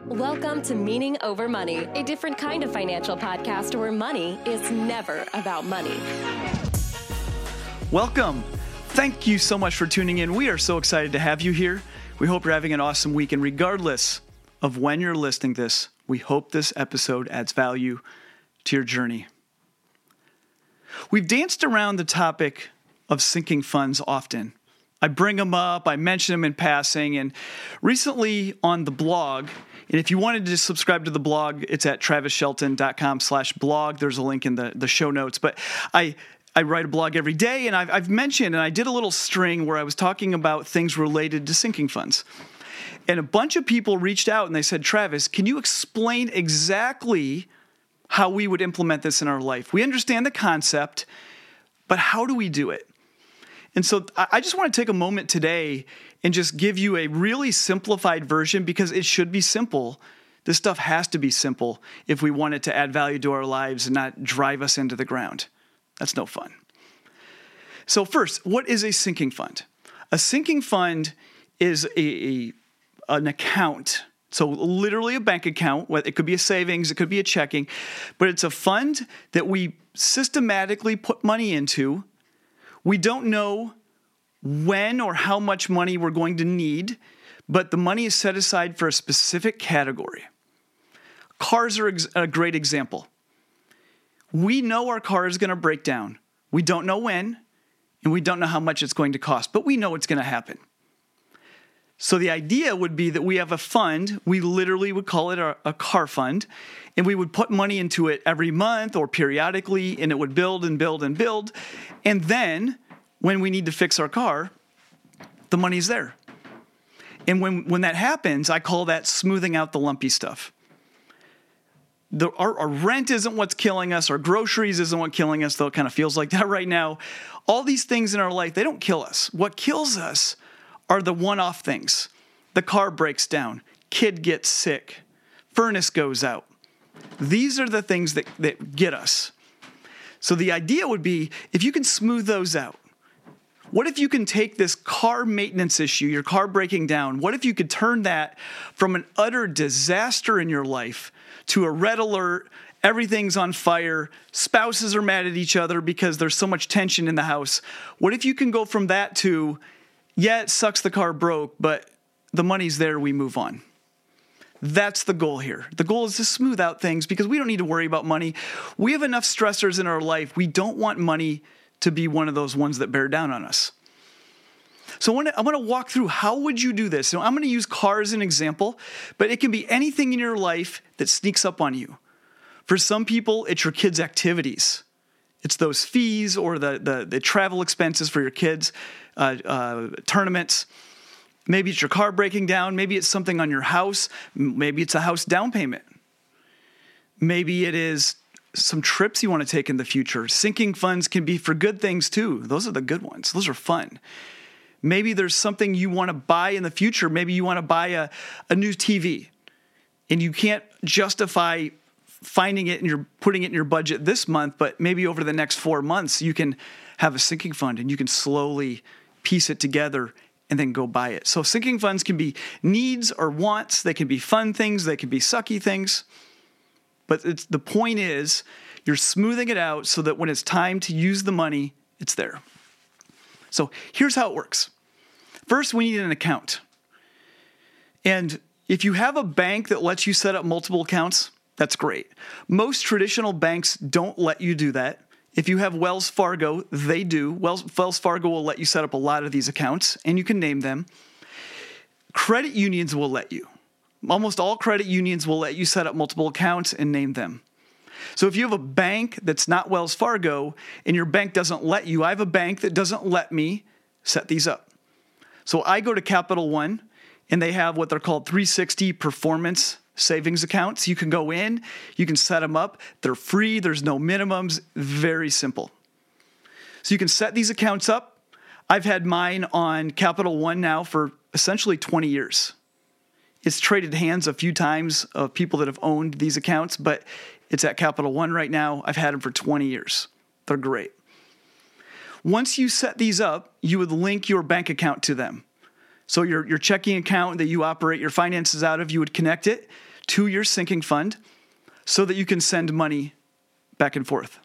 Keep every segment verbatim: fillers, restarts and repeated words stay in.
Welcome to Meaning Over Money, a different kind of financial podcast where money is never about money. Welcome. Thank you so much for tuning in. We are so excited to have you here. We hope you're having an awesome week. And regardless of when you're listening to this, we hope this episode adds value to your journey. We've danced around the topic of sinking funds often. I bring them up, I mention them in passing, and recently on the blog, and if you wanted to subscribe to the blog, it's at travis shelton dot com slash blog. There's a link in the, the show notes. But I I write a blog every day, and I've, I've mentioned, and I did a little string where I was talking about things related to sinking funds. And a bunch of people reached out and they said, Travis, can you explain exactly how we would implement this in our life? We understand the concept, but how do we do it? And so I just want to take a moment today and just give you a really simplified version because it should be simple. This stuff has to be simple if we want it to add value to our lives and not drive us into the ground. That's no fun. So first, what is a sinking fund? A sinking fund is a, a an account. So literally a bank account. It could be a savings, it could be a checking, but it's a fund that we systematically put money into. We don't know when or how much money we're going to need, but the money is set aside for a specific category. Cars are a great example. We know our car is going to break down. We don't know when, and we don't know how much it's going to cost, but we know it's going to happen. So the idea would be that we have a fund, we literally would call it a, a car fund, and we would put money into it every month or periodically, and it would build and build and build. And then when we need to fix our car, the money's there. And when, when that happens, I call that smoothing out the lumpy stuff. The, our, our rent isn't what's killing us. Our groceries isn't what's killing us, though it kind of feels like that right now. All these things in our life, they don't kill us. What kills us are the one-off things. The car breaks down, kid gets sick, furnace goes out. These are the things that, that get us. So the idea would be, if you can smooth those out, what if you can take this car maintenance issue, your car breaking down, what if you could turn that from an utter disaster in your life to a red alert, everything's on fire, spouses are mad at each other because there's so much tension in the house. What if you can go from that to, yeah, it sucks the car broke, but the money's there, we move on. That's the goal here. The goal is to smooth out things because we don't need to worry about money. We have enough stressors in our life. We don't want money to be one of those ones that bear down on us. So I want to, I want to walk through how would you do this. So I'm going to use car as an example, but it can be anything in your life that sneaks up on you. For some people, it's your kids' activities. It's those fees or the, the, the travel expenses for your kids, uh, uh, tournaments. Maybe it's your car breaking down. Maybe it's something on your house. Maybe it's a house down payment. Maybe it is some trips you want to take in the future. Sinking funds can be for good things too. Those are the good ones. Those are fun. Maybe there's something you want to buy in the future. Maybe you want to buy a, a new T V and you can't justify finding it and you're putting it in your budget this month, but maybe over the next four months you can have a sinking fund and you can slowly piece it together and then go buy it. So sinking funds can be needs or wants. They can be fun things. They can be sucky things. But it's, the point is you're smoothing it out so that when it's time to use the money, it's there. So here's how it works. First, we need an account. And if you have a bank that lets you set up multiple accounts, that's great. Most traditional banks don't let you do that. If you have Wells Fargo, they do. Wells, Wells Fargo will let you set up a lot of these accounts, and you can name them. Credit unions will let you. Almost all credit unions will let you set up multiple accounts and name them. So if you have a bank that's not Wells Fargo and your bank doesn't let you, I have a bank that doesn't let me set these up. So I go to Capital One, and they have what they're called three sixty performance savings accounts. You can go in, you can set them up. They're free. There's no minimums. Very simple. So you can set these accounts up. I've had mine on Capital One now for essentially twenty years. It's traded hands a few times of people that have owned these accounts, but it's at Capital One right now. I've had them for twenty years. They're great. Once you set these up, you would link your bank account to them. So your, your checking account that you operate your finances out of, you would connect it to your sinking fund so that you can send money back and forth.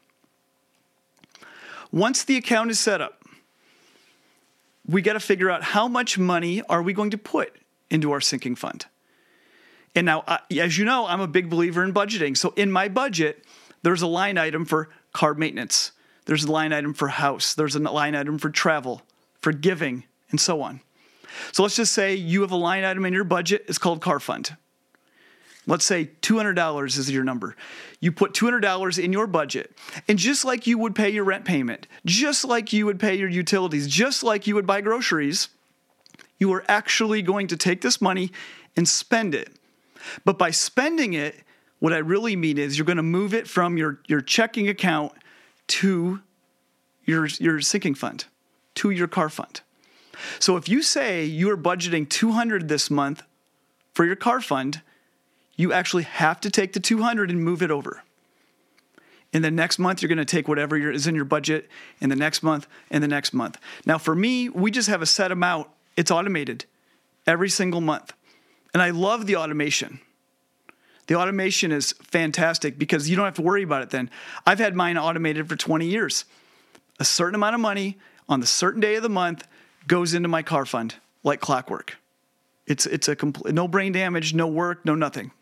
Once the account is set up, we got to figure out how much money are we going to put into our sinking fund. And now, uh, as you know, I'm a big believer in budgeting. So in my budget, there's a line item for car maintenance. There's a line item for house. There's a line item for travel, for giving, and so on. So let's just say you have a line item in your budget. It's called car fund. Let's say two hundred dollars is your number. You put two hundred dollars in your budget. And just like you would pay your rent payment, just like you would pay your utilities, just like you would buy groceries, you are actually going to take this money and spend it. But by spending it, what I really mean is you're going to move it from your, your checking account to your, your sinking fund, to your car fund. So if you say you're budgeting two hundred dollars this month for your car fund, you actually have to take the two hundred dollars and move it over. And the next month, you're going to take whatever is in your budget, and the next month, and the next month. Now, for me, we just have a set amount. It's automated every single month. And I love the automation. The automation is fantastic because you don't have to worry about it then. I've had mine automated for twenty years. A certain amount of money on the certain day of the month goes into my car fund like clockwork. It's, it's a complete, no brain damage, no work, no nothing.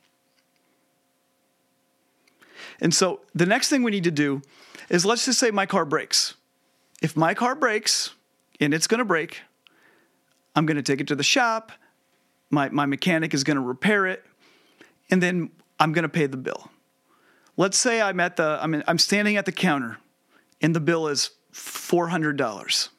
And so the next thing we need to do is, let's just say my car breaks. If my car breaks, and it's going to break, I'm going to take it to the shop. My, my mechanic is going to repair it, and then I'm going to pay the bill. Let's say I'm at the I'm in, I'm standing at the counter, and the bill is four hundred dollars.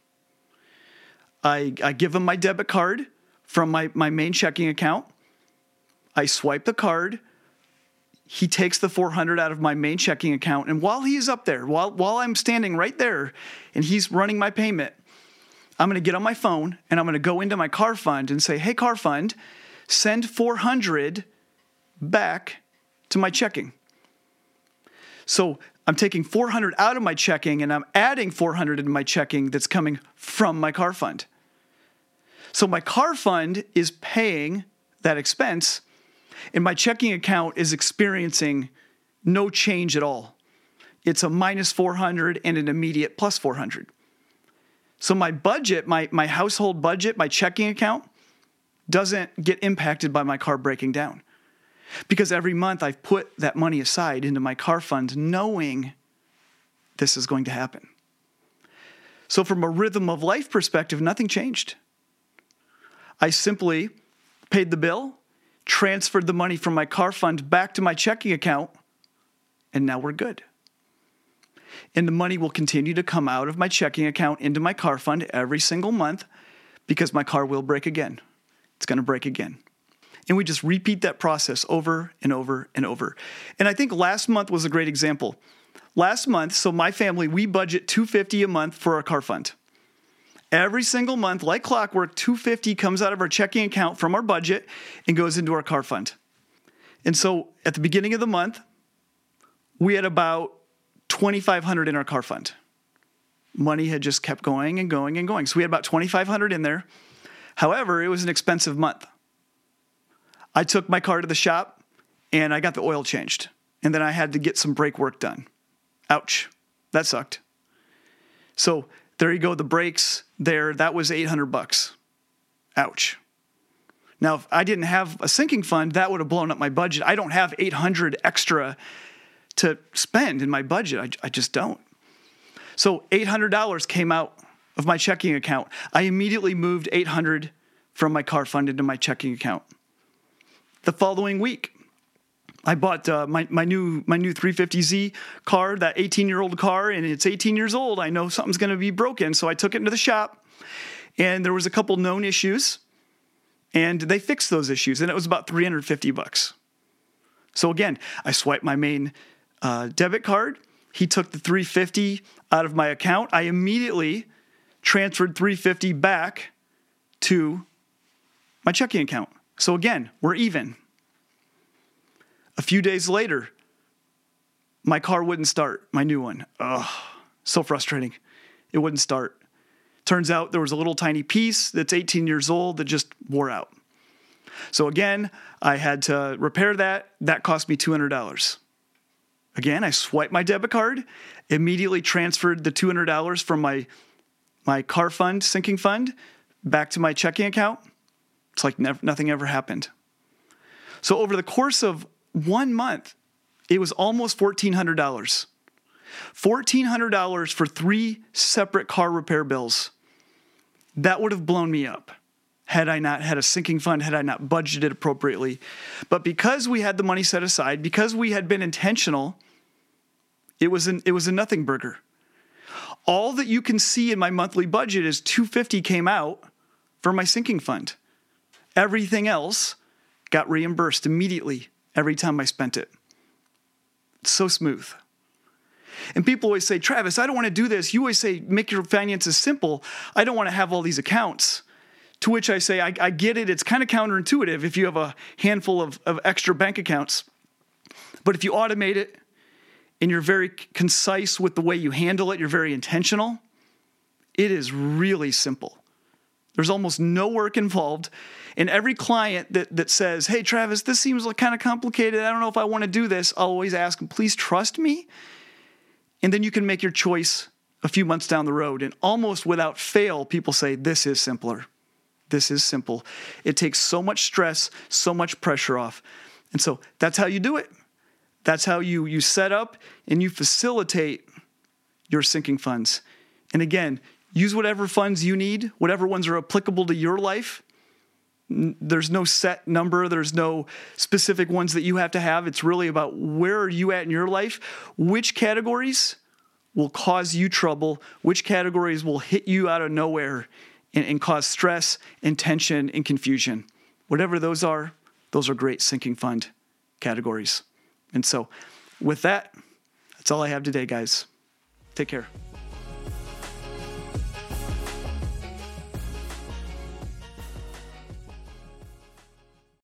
I I give him my debit card from my, my main checking account. I swipe the card. He takes the four hundred dollars out of my main checking account, and while he's up there, while while I'm standing right there, and he's running my payment, I'm going to get on my phone, and I'm going to go into my car fund and say, hey, car fund, send four hundred dollars back to my checking. So I'm taking four hundred dollars out of my checking, and I'm adding four hundred dollars into my checking that's coming from my car fund. So my car fund is paying that expense, and my checking account is experiencing no change at all. It's a minus four hundred dollars and an immediate plus four hundred dollars. So my budget, my, my household budget, my checking account doesn't get impacted by my car breaking down. Because every month I've put that money aside into my car fund knowing this is going to happen. So from a rhythm of life perspective, nothing changed. I simply paid the bill, transferred the money from my car fund back to my checking account, and now we're good. And the money will continue to come out of my checking account into my car fund every single month because my car will break again. It's going to break again. And we just repeat that process over and over and over. And I think last month was a great example. Last month, so my family, we budget two hundred fifty dollars a month for our car fund. Every single month, like clockwork, two hundred fifty dollars comes out of our checking account from our budget and goes into our car fund. And so at the beginning of the month, we had about twenty-five hundred dollars in our car fund. Money had just kept going and going and going. So we had about twenty-five hundred dollars in there. However, it was an expensive month. I took my car to the shop and I got the oil changed. And then I had to get some brake work done. Ouch. That sucked. So there you go. The brakes there, that was eight hundred bucks. Ouch. Now, if I didn't have a sinking fund, that would have blown up my budget. I don't have eight hundred extra to spend in my budget. I, I just don't. So eight hundred dollars came out of my checking account. I immediately moved eight hundred dollars from my car fund into my checking account. The following week, I bought uh, my, my new my new three fifty Z car, that eighteen-year-old car, and it's eighteen years old. I know something's going to be broken, so I took it into the shop, and there was a couple known issues, and they fixed those issues, and it was about three hundred fifty bucks. So again, I swiped my main uh, debit card. He took the three hundred fifty out of my account. I immediately transferred three hundred fifty back to my checking account. So again, we're even. A few days later, my car wouldn't start, my new one. Ugh, so frustrating. It wouldn't start. Turns out there was a little tiny piece that's eighteen years old that just wore out. So again, I had to repair that. That cost me two hundred dollars. Again, I swiped my debit card, immediately transferred the two hundred dollars from my, my car fund, sinking fund, back to my checking account. It's like never, nothing ever happened. So over the course of one month, it was almost fourteen hundred dollars. fourteen hundred dollars for three separate car repair bills. That would have blown me up had I not had a sinking fund, had I not budgeted appropriately. But because we had the money set aside, because we had been intentional, it was an, it was a nothing burger. All that you can see in my monthly budget is two hundred fifty dollars came out for my sinking fund. Everything else got reimbursed immediately every time I spent it. It's so smooth. And people always say, Travis, I don't want to do this. You always say, make your finances simple. I don't want to have all these accounts. To which I say, I, I get it. It's kind of counterintuitive if you have a handful of, of extra bank accounts. But if you automate it and you're very concise with the way you handle it, you're very intentional, it is really simple. There's almost no work involved. And every client that, that says, hey, Travis, this seems like kind of complicated. I don't know if I want to do this. I'll always ask them, please trust me. And then you can make your choice a few months down the road. And almost without fail, people say, this is simpler. This is simple. It takes so much stress, so much pressure off. And so that's how you do it. That's how you, you set up and you facilitate your sinking funds. And again, use whatever funds you need, whatever ones are applicable to your life. There's no set number. There's no specific ones that you have to have. It's really about where are you at in your life? Which categories will cause you trouble? Which categories will hit you out of nowhere and, and cause stress and tension and confusion? Whatever those are, those are great sinking fund categories. And so with that, that's all I have today, guys. Take care.